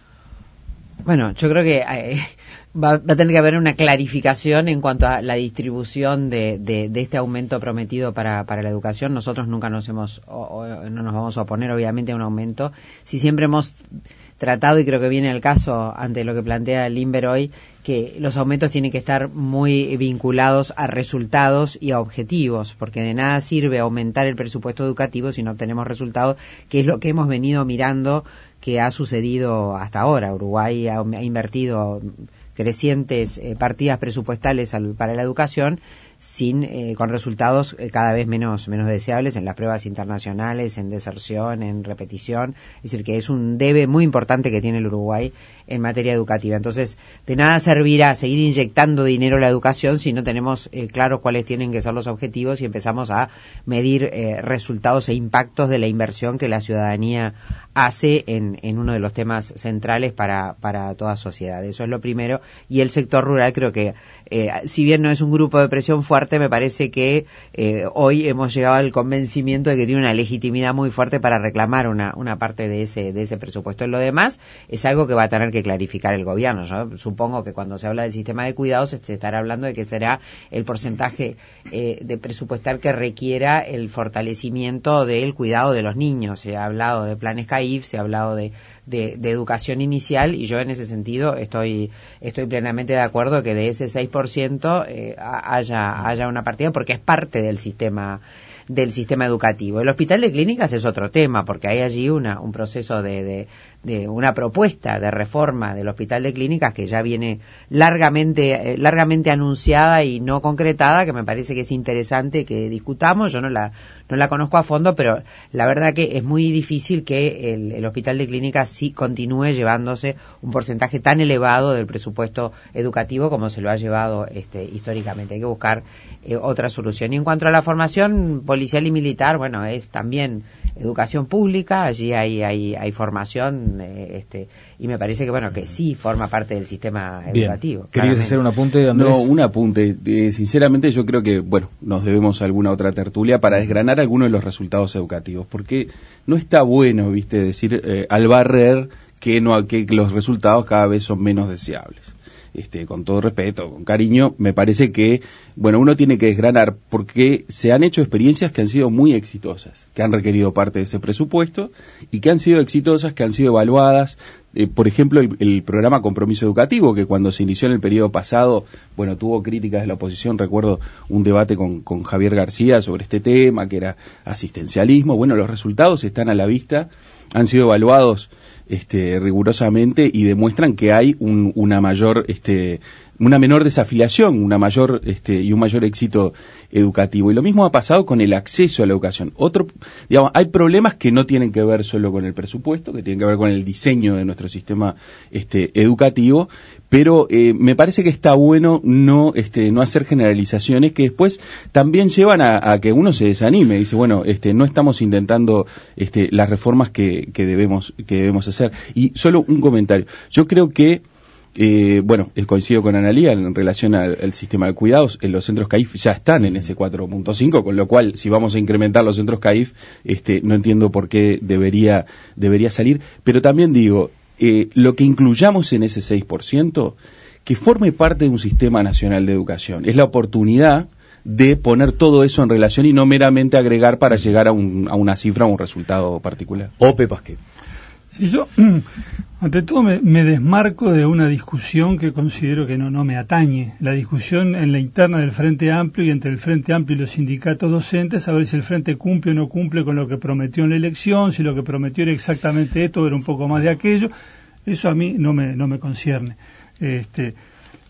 Bueno, yo creo que eh, va, va a tener que haber una clarificación en cuanto a la distribución de, de, de este aumento prometido para, para la educación. Nosotros nunca nos hemos, o, o, no nos vamos a oponer obviamente a un aumento. Si siempre hemos tratado, y creo que viene el caso ante lo que plantea Limber hoy, que los aumentos tienen que estar muy vinculados a resultados y a objetivos, porque de nada sirve aumentar el presupuesto educativo si no obtenemos resultados, que es lo que hemos venido mirando que ha sucedido hasta ahora. Uruguay ha, ha invertido crecientes eh, partidas presupuestales al, para la educación, sin eh, con resultados eh, cada vez menos menos deseables en las pruebas internacionales, en deserción, en repetición. Es decir, que es un debe muy importante que tiene el Uruguay en materia educativa. Entonces, de nada servirá seguir inyectando dinero a la educación si no tenemos eh, claro cuáles tienen que ser los objetivos y empezamos a medir eh, resultados e impactos de la inversión que la ciudadanía hace en, en uno de los temas centrales para, para toda sociedad. Eso es lo primero. Y el sector rural, creo que, eh, si bien no es un grupo de presión fuerte, me parece que eh, hoy hemos llegado al convencimiento de que tiene una legitimidad muy fuerte para reclamar una, una parte de ese, de ese presupuesto. En lo demás, es algo que va a tener que clarificar el gobierno. Yo supongo que cuando se habla del sistema de cuidados se estará hablando de que será el porcentaje eh, de presupuestal que requiera el fortalecimiento del cuidado de los niños. Se ha hablado de planes C A I F, se ha hablado de, de, de educación inicial, y yo en ese sentido estoy estoy plenamente de acuerdo que de ese seis por ciento eh, haya haya una partida, porque es parte del sistema del sistema educativo. El hospital de clínicas es otro tema, porque hay allí una un proceso de, de, de una propuesta de reforma del hospital de clínicas que ya viene largamente eh, largamente anunciada y no concretada, que me parece que es interesante que discutamos. Yo no la no la conozco a fondo, pero la verdad que es muy difícil que el, el hospital de clínicas sí continúe llevándose un porcentaje tan elevado del presupuesto educativo como se lo ha llevado este históricamente. Hay que buscar eh, otra solución. Y en cuanto a la formación policial y militar, bueno, es también educación pública, allí hay hay, hay formación, eh, este y me parece que bueno que sí forma parte del sistema educativo. ¿Querías hacer un apunte, Andrés? No, un apunte. Eh, sinceramente yo creo que, bueno, nos debemos a alguna otra tertulia para desgranar algunos de los resultados educativos, porque no está bueno, viste, decir eh, al barrer que no que los resultados cada vez son menos deseables. Este, con todo respeto, con cariño, me parece que, bueno, uno tiene que desgranar porque se han hecho experiencias que han sido muy exitosas, que han requerido parte de ese presupuesto y que han sido exitosas, que han sido evaluadas. Eh, por ejemplo, el, el programa Compromiso Educativo, que cuando se inició en el periodo pasado, bueno, tuvo críticas de la oposición. Recuerdo un debate con, con Javier García sobre este tema, que era asistencialismo. Bueno, los resultados están a la vista, han sido evaluados este, rigurosamente y demuestran que hay un, una mayor, este, una menor desafiliación, una mayor, este, y un mayor éxito educativo. Y lo mismo ha pasado con el acceso a la educación. Otro, digamos, hay problemas que no tienen que ver solo con el presupuesto, que tienen que ver con el diseño de nuestro sistema, este, educativo, pero eh, me parece que está bueno no, este, no hacer generalizaciones que después también llevan a, a que uno se desanime. Dice, bueno, este, no estamos intentando, este, las reformas que, que debemos, que debemos hacer. Y solo un comentario. Yo creo que Eh, bueno, coincido con Analía en relación al, al sistema de cuidados. En los centros C A I F ya están en ese cuatro punto cinco, con lo cual, si vamos a incrementar los centros C A I F, este, no entiendo por qué debería, debería salir. Pero también digo, eh, lo que incluyamos en ese seis por ciento, que forme parte de un sistema nacional de educación. Es la oportunidad de poner todo eso en relación y no meramente agregar para llegar a, un, a una cifra o un resultado particular. Ope Pasquet. Sí, yo, ante todo, me, me desmarco de una discusión que considero que no, no me atañe. La discusión en la interna del Frente Amplio y entre el Frente Amplio y los sindicatos docentes, a ver si el Frente cumple o no cumple con lo que prometió en la elección, si lo que prometió era exactamente esto o era un poco más de aquello. Eso a mí no me, no me concierne. Este,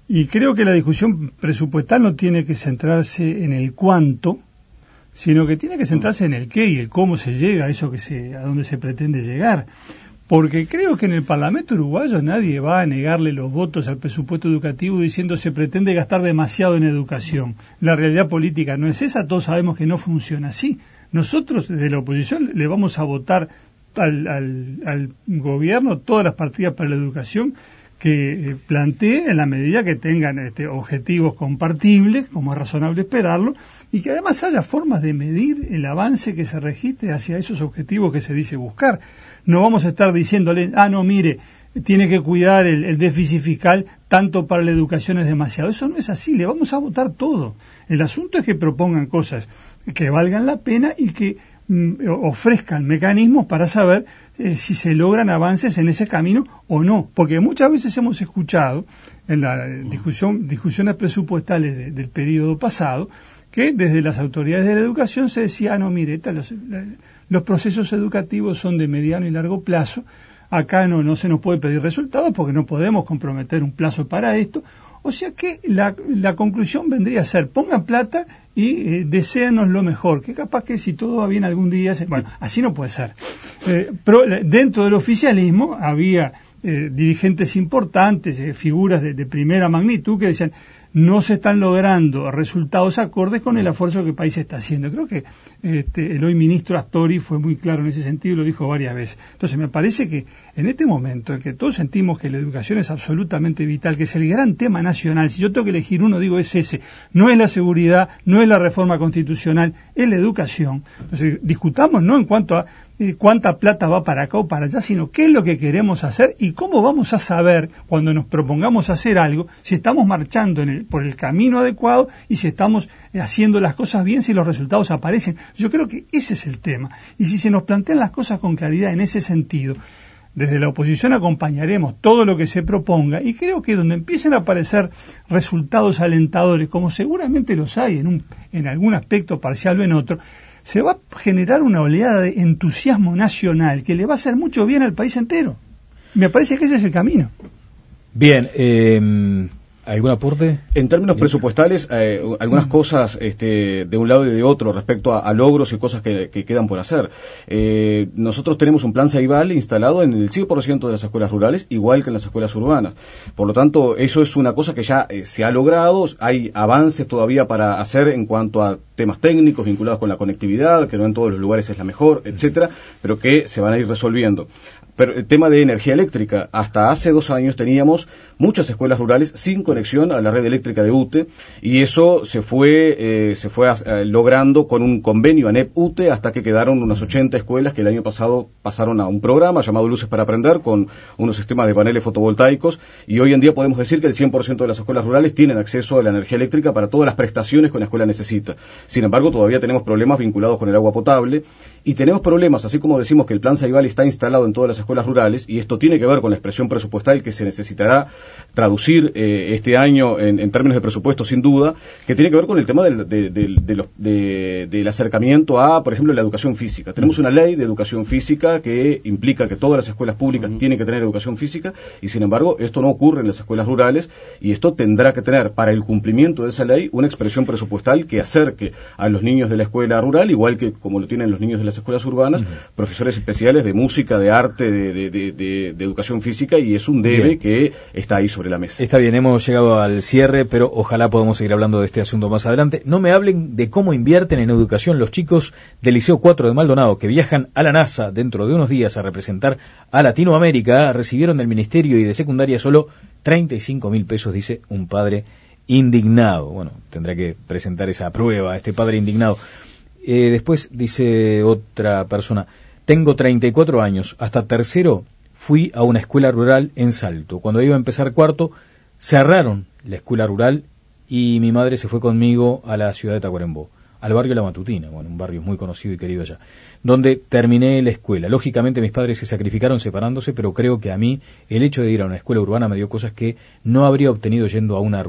Y creo que la discusión presupuestal no tiene que centrarse en el cuánto, sino que tiene que centrarse en el qué y el cómo se llega a eso que se, a donde se pretende llegar. Porque creo que en el Parlamento uruguayo nadie va a negarle los votos al presupuesto educativo diciendo se pretende gastar demasiado en educación. La realidad política no es esa, todos sabemos que no funciona así. Nosotros desde la oposición le vamos a votar al, al, al gobierno todas las partidas para la educación que eh, plantee en la medida que tengan este, objetivos compartibles, como es razonable esperarlo, y que además haya formas de medir el avance que se registre hacia esos objetivos que se dice buscar. No vamos a estar diciéndole, ah, no, mire, tiene que cuidar el, el déficit fiscal, tanto para la educación es demasiado. Eso no es así, le vamos a votar todo. El asunto es que propongan cosas que valgan la pena y que mm, ofrezcan mecanismos para saber eh, si se logran avances en ese camino o no. Porque muchas veces hemos escuchado en la discusión, discusiones presupuestales de, del periodo pasado que desde las autoridades de la educación se decía, ah, no, mire, esta, los, los procesos educativos son de mediano y largo plazo, acá no, no se nos puede pedir resultados porque no podemos comprometer un plazo para esto. O sea que la, la conclusión vendría a ser, pongan plata y eh, deséanos lo mejor, que capaz que si todo va bien algún día... Se... Bueno, así no puede ser. Eh, pero dentro del oficialismo había eh, dirigentes importantes, eh, figuras de, de primera magnitud que decían, no se están logrando resultados acordes con el esfuerzo que el país está haciendo. Creo que este, el hoy ministro Astori fue muy claro en ese sentido y lo dijo varias veces. Entonces me parece que en este momento en que todos sentimos que la educación es absolutamente vital, que es el gran tema nacional, si yo tengo que elegir uno, digo es ese, no es la seguridad, no es la reforma constitucional, es la educación. Entonces discutamos no en cuanto a eh, cuánta plata va para acá o para allá, sino qué es lo que queremos hacer y cómo vamos a saber cuando nos propongamos hacer algo si estamos marchando en el, por el camino adecuado y si estamos eh, haciendo las cosas bien, si los resultados aparecen. Yo creo que ese es el tema. Y si se nos plantean las cosas con claridad en ese sentido, desde la oposición acompañaremos todo lo que se proponga y creo que donde empiecen a aparecer resultados alentadores, como seguramente los hay en, un, en algún aspecto parcial o en otro, se va a generar una oleada de entusiasmo nacional que le va a hacer mucho bien al país entero. Me parece que ese es el camino. Bien, eh, ¿algún aporte? En términos presupuestales, eh, algunas cosas este, de un lado y de otro respecto a, a logros y cosas que, que quedan por hacer. Eh, nosotros tenemos un plan Ceibal instalado en el cien por ciento de las escuelas rurales, igual que en las escuelas urbanas. Por lo tanto, eso es una cosa que ya eh, se ha logrado. Hay avances todavía para hacer en cuanto a temas técnicos vinculados con la conectividad, que no en todos los lugares es la mejor, etcétera, pero que se van a ir resolviendo. Pero el tema de energía eléctrica, hasta hace dos años teníamos muchas escuelas rurales sin conexión a la red eléctrica de U T E y eso se fue eh, se fue a, a, logrando con un convenio ANEP-U T E hasta que quedaron unas ochenta escuelas que el año pasado pasaron a un programa llamado Luces para Aprender con unos sistemas de paneles fotovoltaicos y hoy en día podemos decir que el cien por ciento de las escuelas rurales tienen acceso a la energía eléctrica para todas las prestaciones que una escuela necesita. Sin embargo, todavía tenemos problemas vinculados con el agua potable y tenemos problemas, así como decimos que el plan Ceibal está instalado en todas las escuelas rurales, y esto tiene que ver con la expresión presupuestal que se necesitará traducir eh, este año en, en términos de presupuesto sin duda, que tiene que ver con el tema del, de, de, de los, de, del acercamiento a, por ejemplo, la educación física. Tenemos una ley de educación física que implica que todas las escuelas públicas uh-huh. tienen que tener educación física, y sin embargo esto no ocurre en las escuelas rurales, y esto tendrá que tener para el cumplimiento de esa ley una expresión presupuestal que acerque a los niños de la escuela rural, igual que como lo tienen los niños de las escuelas urbanas, uh-huh. profesores especiales de música, de arte, de, de, de, de, de educación física, y es un debe bien. Que está ahí sobre la mesa. Está bien, hemos llegado al cierre, pero ojalá podamos seguir hablando de este asunto más adelante. No me hablen de cómo invierten en educación los chicos del Liceo cuatro de Maldonado, que viajan a la NASA dentro de unos días a representar a Latinoamérica. Recibieron del Ministerio y de Secundaria solo treinta y cinco mil pesos, dice un padre indignado. Bueno, tendrá que presentar esa prueba, este padre indignado. Eh, después dice otra persona, tengo treinta y cuatro años, hasta tercero fui a una escuela rural en Salto. Cuando iba a empezar cuarto, cerraron la escuela rural y mi madre se fue conmigo a la ciudad de Tacuarembó, al barrio La Matutina, bueno, un barrio muy conocido y querido allá, donde terminé la escuela. Lógicamente mis padres se sacrificaron separándose, pero creo que a mí el hecho de ir a una escuela urbana me dio cosas que no habría obtenido yendo a una rural.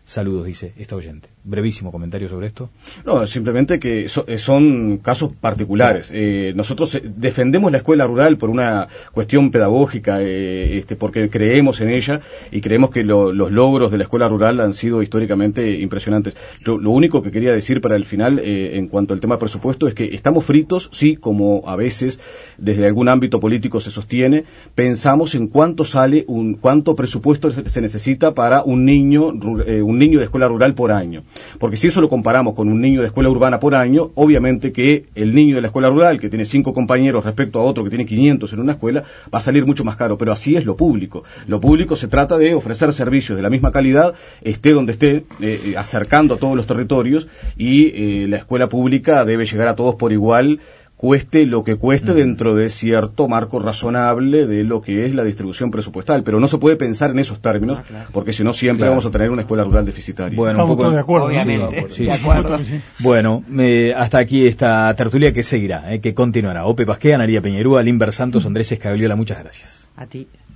Saludos, dice esta oyente. Brevísimo comentario sobre esto. No, simplemente que so, son casos particulares. Eh, nosotros defendemos la escuela rural por una cuestión pedagógica, eh, este, porque creemos en ella y creemos que lo, los logros de la escuela rural han sido históricamente impresionantes. Lo, lo único que quería decir para el final, eh, en cuanto al tema presupuesto, es que estamos fritos, sí, como a veces desde algún ámbito político se sostiene, pensamos en cuánto sale, un cuánto presupuesto se necesita para un niño, eh, un niño de escuela rural por año. Porque si eso lo comparamos con un niño de escuela urbana por año, obviamente que el niño de la escuela rural, que tiene cinco compañeros respecto a otro que tiene quinientos en una escuela, va a salir mucho más caro. Pero así es lo público. Lo público se trata de ofrecer servicios de la misma calidad, esté donde esté, eh, acercando a todos los territorios, y eh, la escuela pública debe llegar a todos por igual, cueste lo que cueste, uh-huh, dentro de cierto marco razonable de lo que es la distribución presupuestal, pero no se puede pensar en esos términos, ah, claro, porque si no siempre claro. vamos a tener una escuela rural deficitaria. Bueno, un poco de acuerdo, obviamente, sí, de acuerdo. Sí. Bueno, eh, hasta aquí esta tertulia que seguirá, eh, que continuará. Ope Pasquea, Analía Peñerúa, Limber Santos, Andrés Escagliola, muchas gracias. A ti.